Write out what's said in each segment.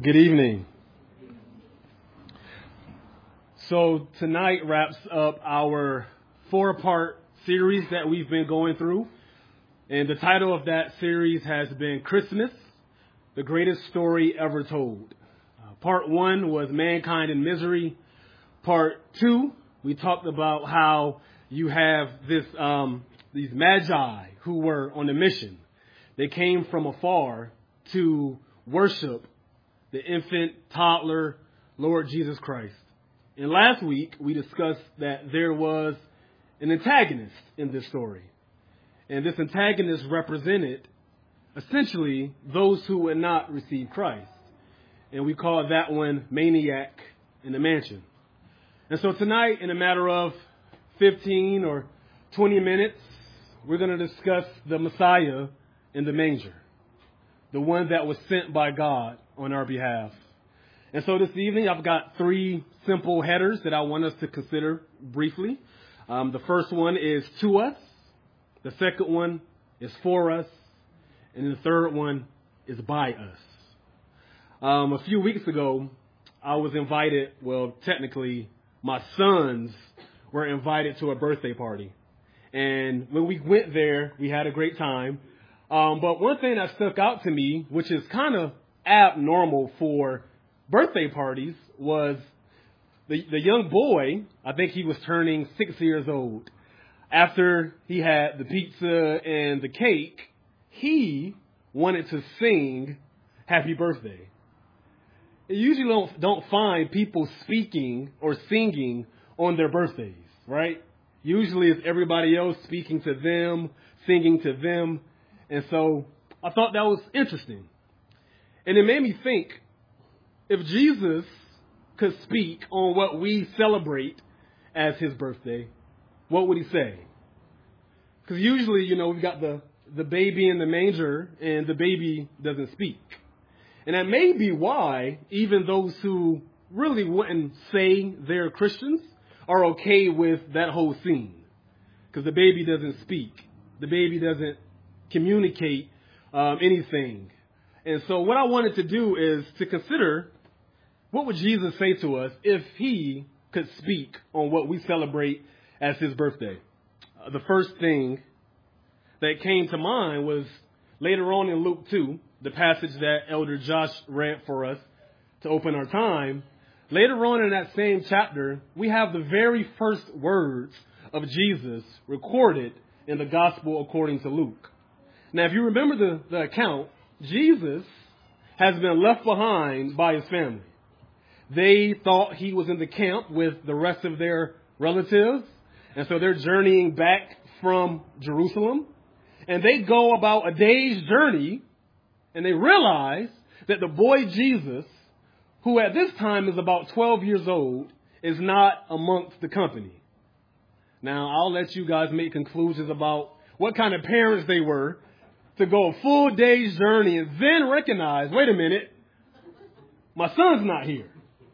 Good evening. So tonight wraps up our 4-part series that we've been going through. And the title of that series has been Christmas, the Greatest Story Ever Told. Part 1 was Mankind in Misery. Part 2, we talked about how you have these magi who were on a mission. They came from afar to worship the infant, toddler, Lord Jesus Christ. And last week, we discussed that there was an antagonist in this story. And this antagonist represented, essentially, those who would not receive Christ. And we call that one Maniac in the Mansion. And so tonight, in a matter of 15 or 20 minutes, we're going to discuss the Messiah in the manger, the one that was sent by God on our behalf. And so this evening, I've got 3 simple headers that I want us to consider briefly. The first one is to us. The second one is for us. And the third one is by us. A few weeks ago, I was invited, technically, my sons were invited to a birthday party. And when we went there, we had a great time. But one thing that stuck out to me, which is kind of abnormal for birthday parties, was the young boy, I think he was turning 6 years old. After he had the pizza and the cake, he wanted to sing Happy Birthday. You usually don't find people speaking or singing on their birthdays, right? Usually it's everybody else speaking to them, singing to them. And so I thought that was interesting. And it made me think, if Jesus could speak on what we celebrate as his birthday, what would he say? Because usually, we've got the baby in the manger and the baby doesn't speak. And that may be why even those who really wouldn't say they're Christians are okay with that whole scene. Because the baby doesn't speak. The baby doesn't communicate anything. And so what I wanted to do is to consider, what would Jesus say to us if he could speak on what we celebrate as his birthday? The first thing that came to mind was later on in Luke 2, the passage that Elder Josh read for us to open our time. Later on in that same chapter, we have the very first words of Jesus recorded in the gospel according to Luke. Now, if you remember the account, Jesus has been left behind by his family. They thought he was in the camp with the rest of their relatives, and so they're journeying back from Jerusalem. And they go about a day's journey, and they realize that the boy Jesus, who at this time is about 12 years old, is not amongst the company. Now, I'll let you guys make conclusions about what kind of parents they were to go a full day's journey and then recognize, wait a minute, my son's not here,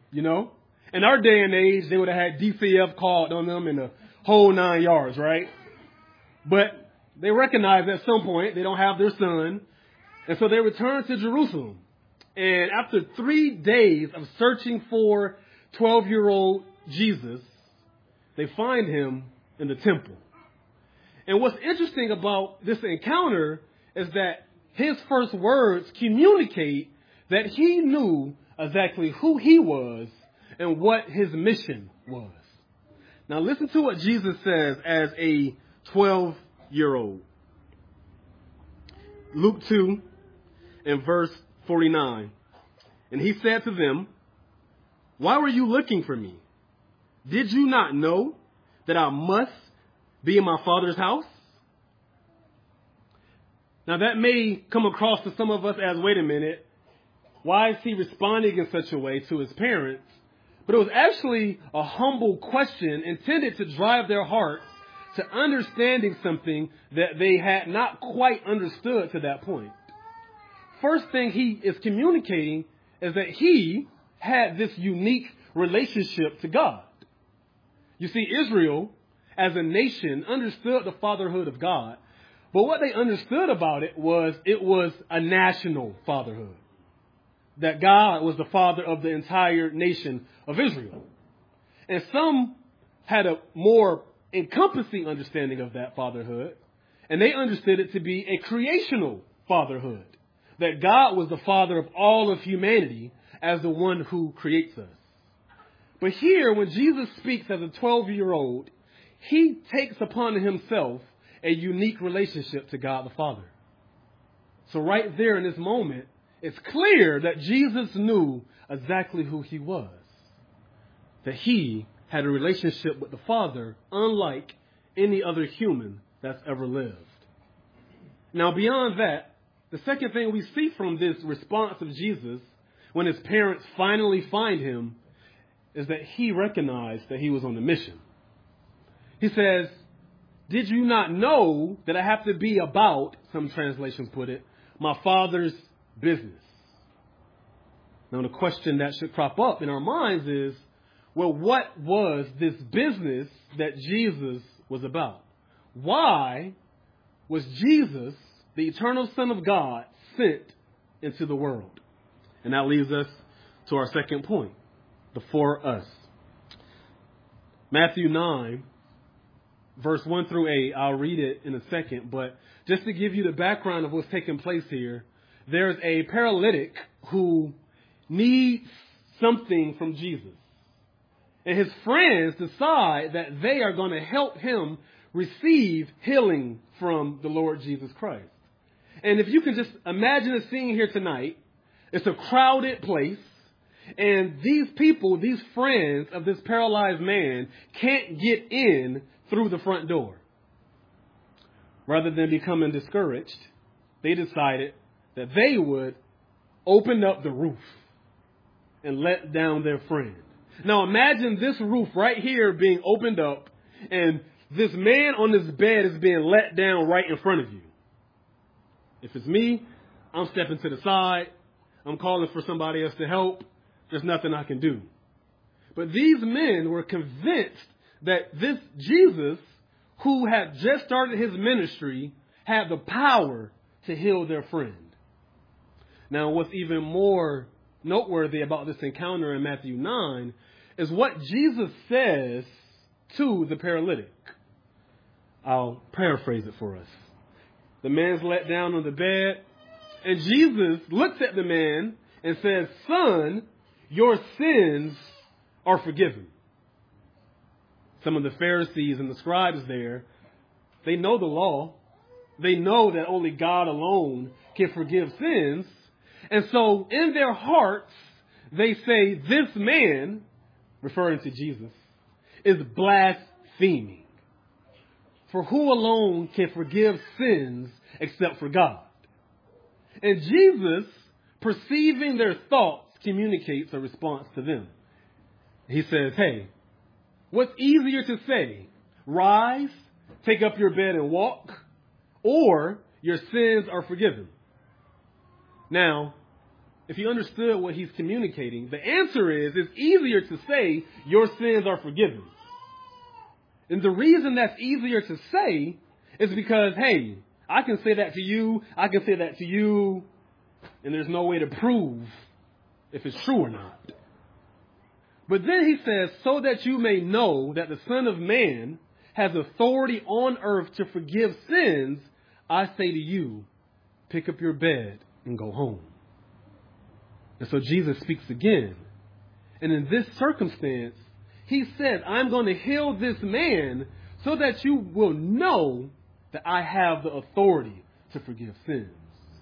In our day and age, they would have had DCF called on them in the whole 9 yards, right? But they recognize at some point they don't have their son, and so they return to Jerusalem. And after 3 days of searching for 12-year-old Jesus, they find him in the temple. And what's interesting about this encounter is that his first words communicate that he knew exactly who he was and what his mission was. Now listen to what Jesus says as a 12-year-old. Luke 2 and verse 49. And he said to them, "Why were you looking for me? Did you not know that I must be in my Father's house?" Now that may come across to some of us as, wait a minute, why is he responding in such a way to his parents? But it was actually a humble question intended to drive their hearts to understanding something that they had not quite understood to that point. First thing he is communicating is that he had this unique relationship to God. You see, Israel, as a nation, understood the fatherhood of God. But what they understood about it was a national fatherhood. that God was the father of the entire nation of Israel. And some had a more encompassing understanding of that fatherhood, and they understood it to be a creational fatherhood, that God was the father of all of humanity as the one who creates us. But here, when Jesus speaks as a 12-year-old, he takes upon himself a unique relationship to God the Father. So right there in this moment, it's clear that Jesus knew exactly who he was, that he had a relationship with the Father unlike any other human that's ever lived. Now, beyond that, the second thing we see from this response of Jesus when his parents finally find him is that he recognized that he was on a mission. He says, "Did you not know that I have to be about," some translations put it, "my Father's business?" Now, the question that should crop up in our minds is, well, what was this business that Jesus was about? Why was Jesus, the eternal Son of God, sent into the world? And that leads us to our second point, the for us. Matthew 9, verse 1 through 8, I'll read it in a second, but just to give you the background of what's taking place here, there's a paralytic who needs something from Jesus. And his friends decide that they are going to help him receive healing from the Lord Jesus Christ. And if you can just imagine a scene here tonight, it's a crowded place, and these people, these friends of this paralyzed man, can't get in through the front door. Rather than becoming discouraged, they decided that they would open up the roof and let down their friend. Now imagine this roof right here being opened up, and this man on this bed is being let down right in front of you. If it's me, I'm stepping to the side. I'm calling for somebody else to help. There's nothing I can do. But these men were convinced that this Jesus, who had just started his ministry, had the power to heal their friend. Now, what's even more noteworthy about this encounter in Matthew 9 is what Jesus says to the paralytic. I'll paraphrase it for us. The man's let down on the bed, and Jesus looks at the man and says, "Son, your sins are forgiven." Some of the Pharisees and the scribes there, they know the law. They know that only God alone can forgive sins. And so in their hearts, they say, "This man," referring to Jesus, "is blaspheming. For who alone can forgive sins except for God?" And Jesus, perceiving their thoughts, communicates a response to them. He says, "Hey, what's easier to say? Rise, take up your bed and walk, or your sins are forgiven?" Now, if you understood what he's communicating, the answer is it's easier to say your sins are forgiven. And the reason that's easier to say is because, hey, I can say that to you, I can say that to you, and there's no way to prove if it's true or not. But then he says, "So that you may know that the Son of Man has authority on earth to forgive sins, I say to you, pick up your bed and go home." And so Jesus speaks again. And in this circumstance, he says, "I'm going to heal this man so that you will know that I have the authority to forgive sins."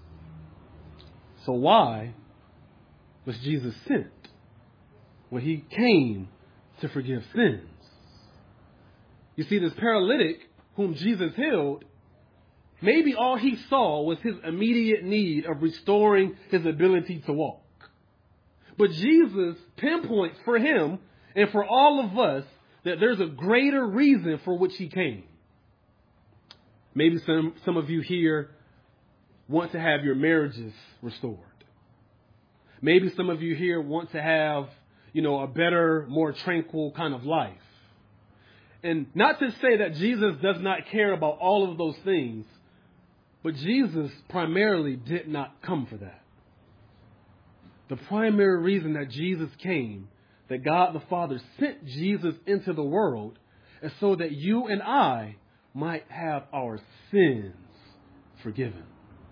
So why was Jesus sent? Well, he came to forgive sins. You see, this paralytic whom Jesus healed, maybe all he saw was his immediate need of restoring his ability to walk. But Jesus pinpoints for him and for all of us that there's a greater reason for which he came. Maybe some of you here want to have your marriages restored. Maybe some of you here want to have, a better, more tranquil kind of life. And not to say that Jesus does not care about all of those things, but Jesus primarily did not come for that. The primary reason that Jesus came, that God the Father sent Jesus into the world, is so that you and I might have our sins forgiven.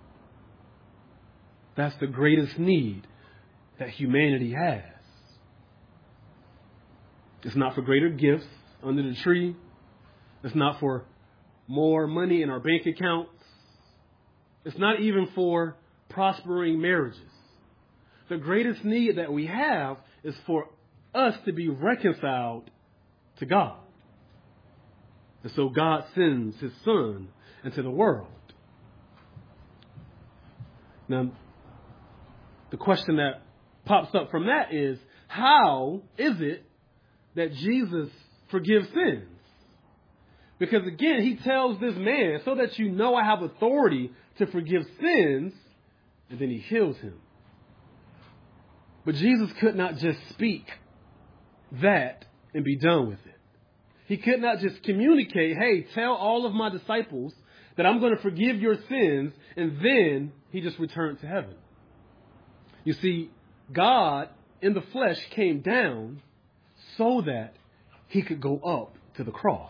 That's the greatest need that humanity has. It's not for greater gifts under the tree. It's not for more money in our bank accounts. It's not even for prospering marriages. The greatest need that we have is for us to be reconciled to God. And so God sends his Son into the world. Now, the question that pops up from that is, how is it that Jesus forgives sins? Because again, he tells this man, so that you know I have authority to forgive sins, and then he heals him. But Jesus could not just speak that and be done with it. He could not just communicate, hey, tell all of my disciples that I'm going to forgive your sins, and then he just returned to heaven. You see, God in the flesh came down so that he could go up to the cross.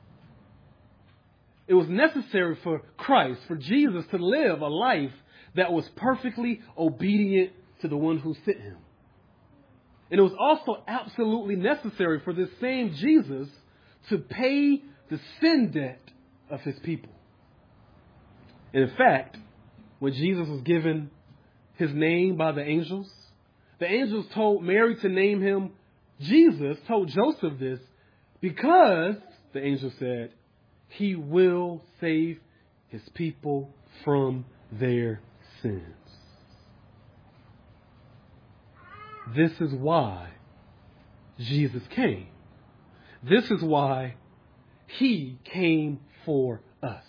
It was necessary for Christ, for Jesus, to live a life that was perfectly obedient to the one who sent him. And it was also absolutely necessary for this same Jesus to pay the sin debt of his people. And in fact, when Jesus was given his name by the angels told Mary to name him Jesus, told Joseph this, because, the angel said, he will save his people from their sins. This is why Jesus came. This is why he came for us.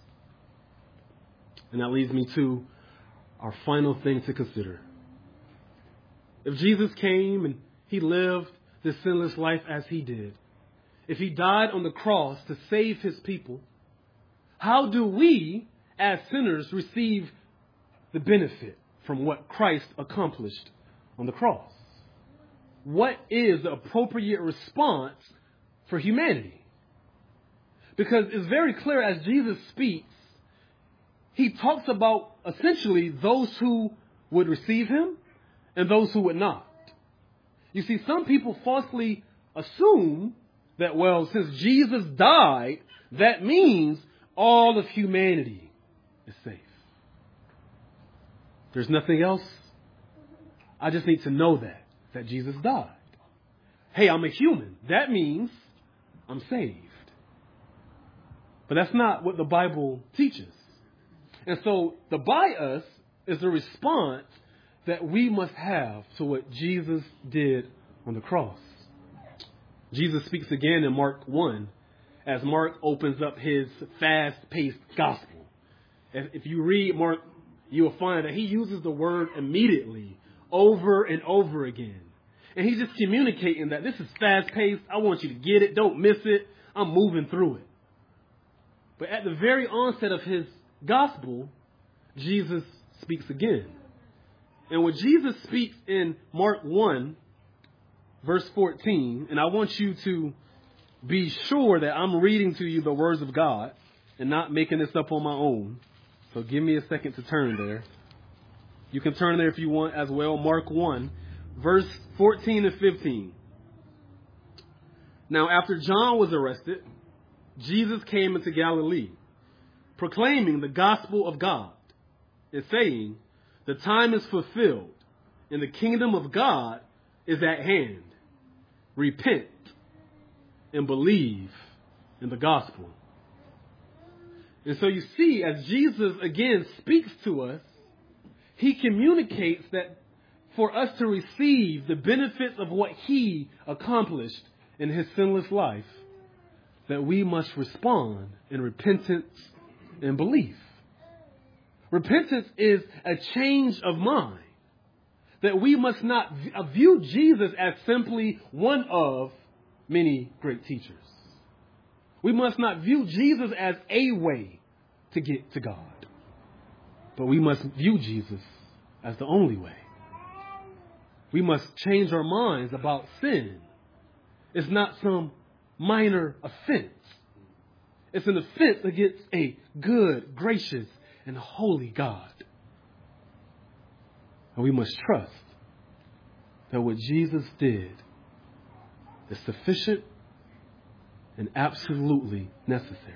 And that leads me to our final thing to consider. If Jesus came and he lived this sinless life as he did, if he died on the cross to save his people, how do we as sinners receive the benefit from what Christ accomplished on the cross? What is the appropriate response for humanity? Because it's very clear as Jesus speaks, he talks about essentially those who would receive him and those who would not. You see, some people falsely assume that, well, since Jesus died, that means all of humanity is safe. There's nothing else. I just need to know that Jesus died. Hey, I'm a human. That means I'm saved. But that's not what the Bible teaches. And so the bias is the response that we must have to what Jesus did on the cross. Jesus speaks again in Mark 1 as Mark opens up his fast-paced gospel. If you read Mark, you will find that he uses the word immediately over and over again. And he's just communicating that this is fast-paced. I want you to get it. Don't miss it. I'm moving through it. But at the very onset of his gospel, Jesus speaks again. And when Jesus speaks in Mark 1, verse 14, and I want you to be sure that I'm reading to you the words of God and not making this up on my own. So give me a second to turn there. You can turn there if you want as well. Mark 1, verse 14 and 15. Now, after John was arrested, Jesus came into Galilee, proclaiming the gospel of God and saying, the time is fulfilled and the kingdom of God is at hand. Repent and believe in the gospel. And so you see, as Jesus again speaks to us, he communicates that for us to receive the benefits of what he accomplished in his sinless life, that we must respond in repentance and belief. Repentance is a change of mind. That we must not view Jesus as simply one of many great teachers. We must not view Jesus as a way to get to God. But we must view Jesus as the only way. We must change our minds about sin. It's not some minor offense. It's an offense against a good, gracious, and holy God. And we must trust that what Jesus did is sufficient and absolutely necessary.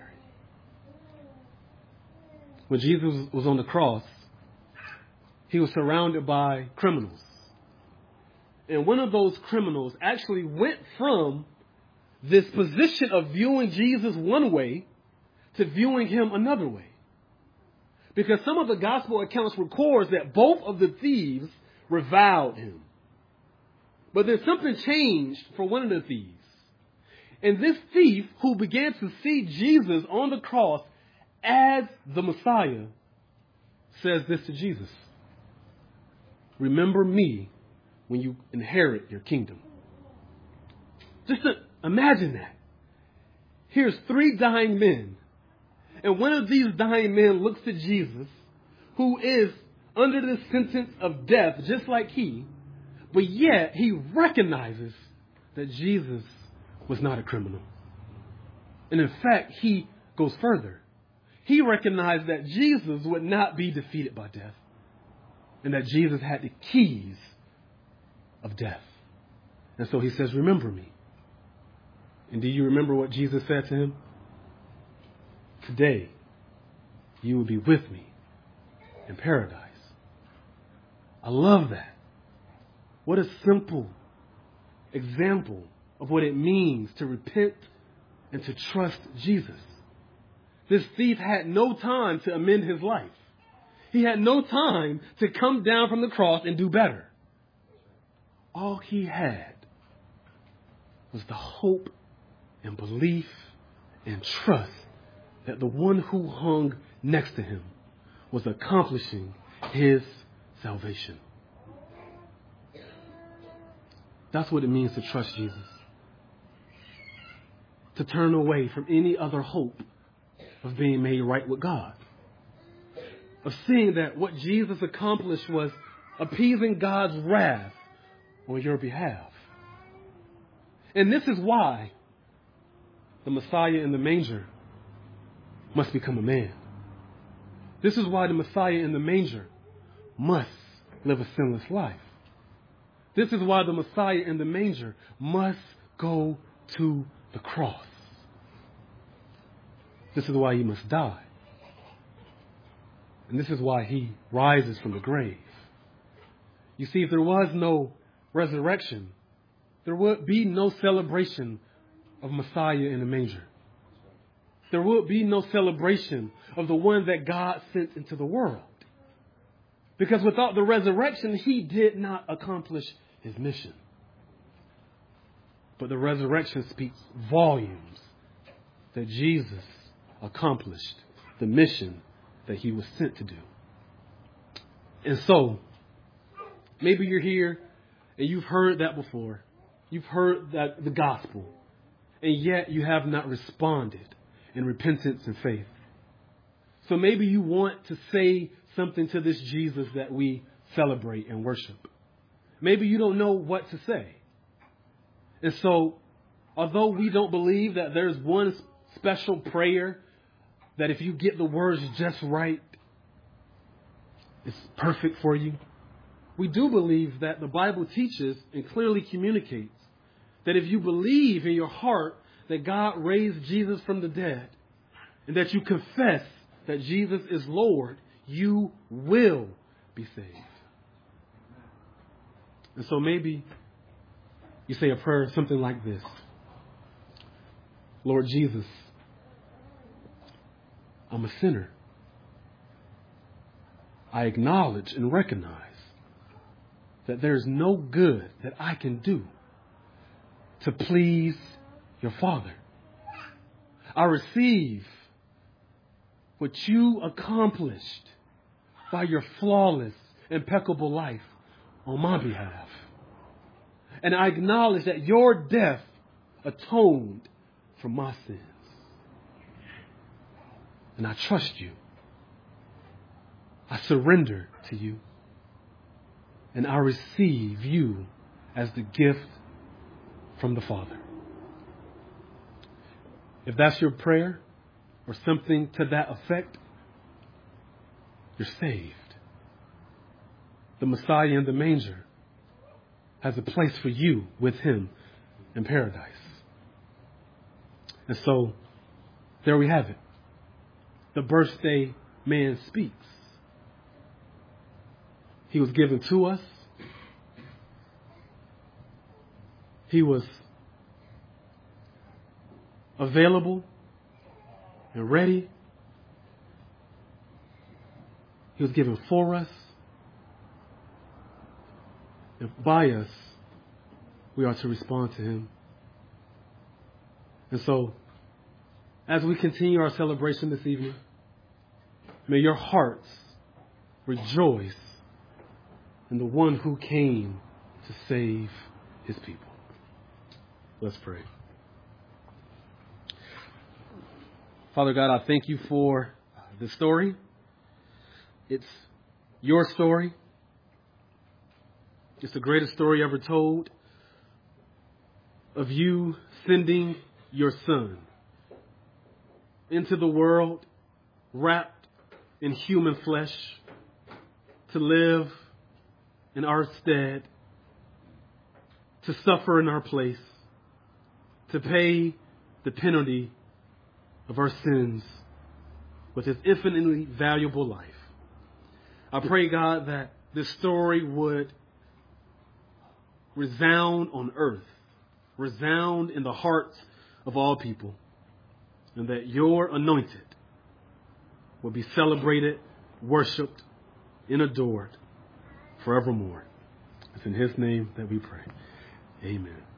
When Jesus was on the cross, he was surrounded by criminals. And one of those criminals actually went from this position of viewing Jesus one way to viewing him another way. Because some of the gospel accounts records that both of the thieves reviled him. But then something changed for one of the thieves. And this thief, who began to see Jesus on the cross as the Messiah, says this to Jesus: remember me when you inherit your kingdom. Just imagine that. Here's 3 dying men. And one of these dying men looks to Jesus, who is under the sentence of death, just like he, but yet he recognizes that Jesus was not a criminal. And in fact, he goes further. He recognized that Jesus would not be defeated by death, and that Jesus had the keys of death. And so he says, remember me. And do you remember what Jesus said to him? Today, you will be with me in paradise. I love that. What a simple example of what it means to repent and to trust Jesus. This thief had no time to amend his life. He had no time to come down from the cross and do better. All he had was the hope and belief and trust that the one who hung next to him was accomplishing his salvation. That's what it means to trust Jesus. To turn away from any other hope of being made right with God. Of seeing that what Jesus accomplished was appeasing God's wrath on your behalf. And this is why the Messiah in the manger must become a man. This is why the Messiah in the manger must live a sinless life. This is why the Messiah in the manger must go to the cross. This is why he must die. And this is why he rises from the grave. You see, if there was no resurrection, there would be no celebration of Messiah in the manger. There would be no celebration of the one that God sent into the world. Because without the resurrection, he did not accomplish his mission. But the resurrection speaks volumes that Jesus accomplished the mission that he was sent to do. And so, maybe you're here and you've heard that before. You've heard that the gospel, and yet you have not responded in repentance and faith. So maybe you want to say something to this Jesus that we celebrate and worship. Maybe you don't know what to say. And so, although we don't believe that there's one special prayer that if you get the words just right, it's perfect for you, we do believe that the Bible teaches and clearly communicates that if you believe in your heart that God raised Jesus from the dead, and that you confess that Jesus is Lord, you will be saved. And so maybe you say a prayer something like this: Lord Jesus, I'm a sinner. I acknowledge and recognize that there is no good that I can do to please your Father. I receive what you accomplished by your flawless, impeccable life on my behalf. And I acknowledge that your death atoned for my sins. And I trust you. I surrender to you. and I receive you as the gift from the Father. If that's your prayer or something to that effect, you're saved. The Messiah in the manger has a place for you with him in paradise. And so, there we have it. The birthday man speaks. He was given to us. He was available and ready. He was given for us. And by us, we are to respond to him. And so, as we continue our celebration this evening, may your hearts rejoice in the one who came to save his people. Let's pray. Father God, I thank you for this story. It's your story. It's the greatest story ever told of you sending your son into the world wrapped in human flesh to live in our stead, to suffer in our place, to pay the penalty of our sins with his infinitely valuable life. I pray, God, that this story would resound on earth, resound in the hearts of all people, and that your anointed will be celebrated, worshiped, and adored forevermore. It's in his name that we pray. Amen.